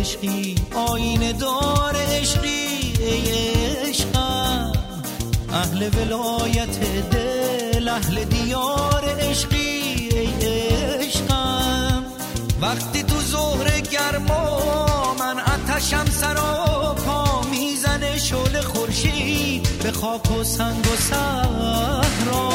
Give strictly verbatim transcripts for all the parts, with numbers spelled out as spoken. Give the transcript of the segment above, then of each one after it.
عشقی آینه دار عشقی ای عشقم، اهل ولایت دل اهل دیار عشقی ای عشقم. وقتی تو ظهر گرما من آتشم سراپا میزنه شعله خورشید به خاک و سنگ و صحرا.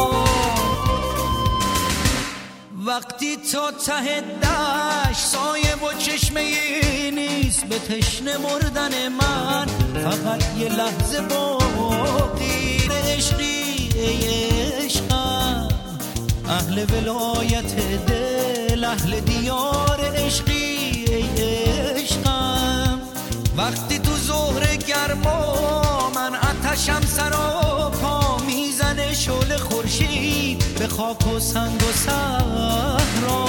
وقتی تا ته دشت سایه و چشمه نیست به تشنه مردن من، فقط یه لحظه باقی عشقی ای عشقم، اهل ولایت دل اهل دیار عشقی ای عشقم. وقتی تو ظهر گرما من آتشم سراپا میزنه شعله خورشید به خاک و سنگ و صحرا.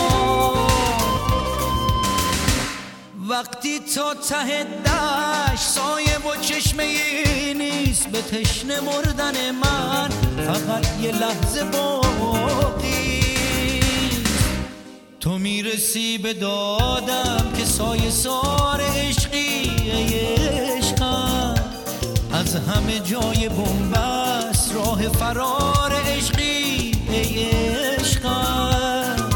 وقتی تا ته دشت سایه و چشمه نیست به تشنه مردن من، فقط یه لحظه باقی. تو میرسی به دادم که سایه سار عشقی ای عشقم، از همه جای بنبست راه فرار عشقی ای عشقم.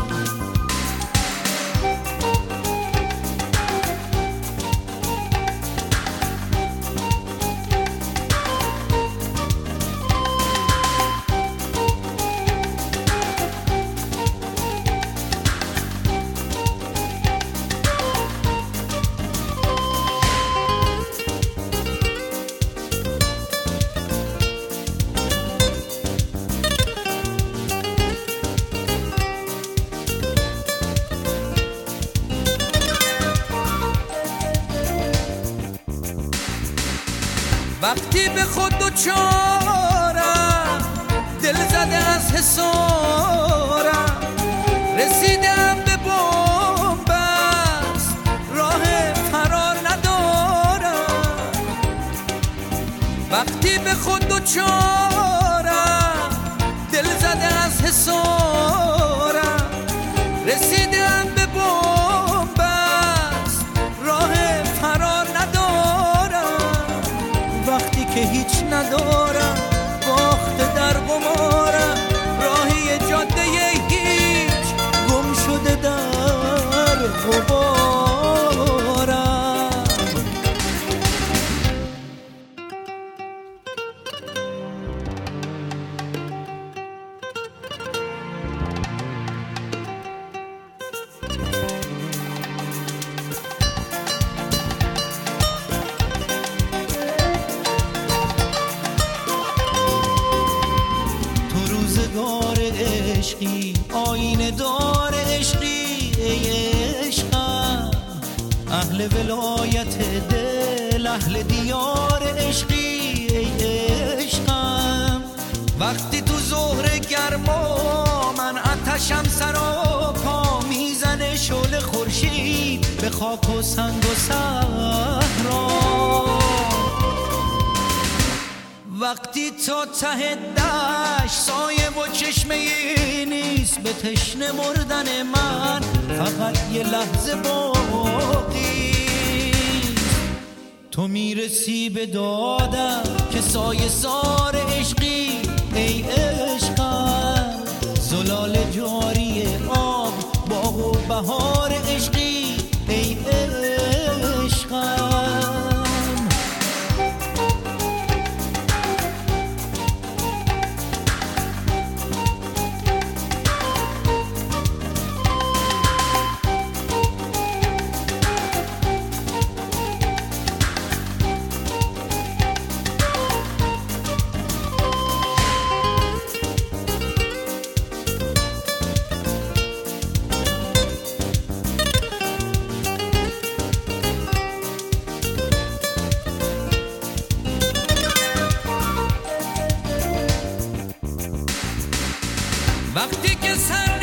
وقتی به خود دوچارم دل زده از حسارم، رسیدم به بنبست راه فرار ندارم. وقتی به خود دوچارم دل زده از حسارم، رسیدم به بنبست راه فرار ندارم. وقتی که هیچ ندارم باخت در قمارم، راهی جاده هیچ گم شده در غبارم. عشقی آینه دار عشقی ای عشقم، اهل ولایت دل اهل دیار عشقی ای عشقم. وقتی تو ظهر گرما من آتشم سراپا میزنه شعله خورشید به خاک و سنگ و صحرا. وقتی تا ته دشت سایه و چشمه نیست به تشنه مردن من، فقط یه لحظه باقی. تو میرسی به دادم که سایه سار عشقی ای عشقم، زلال جاری آب باغ و بهار عشقی ای عشقم. وقتی که سر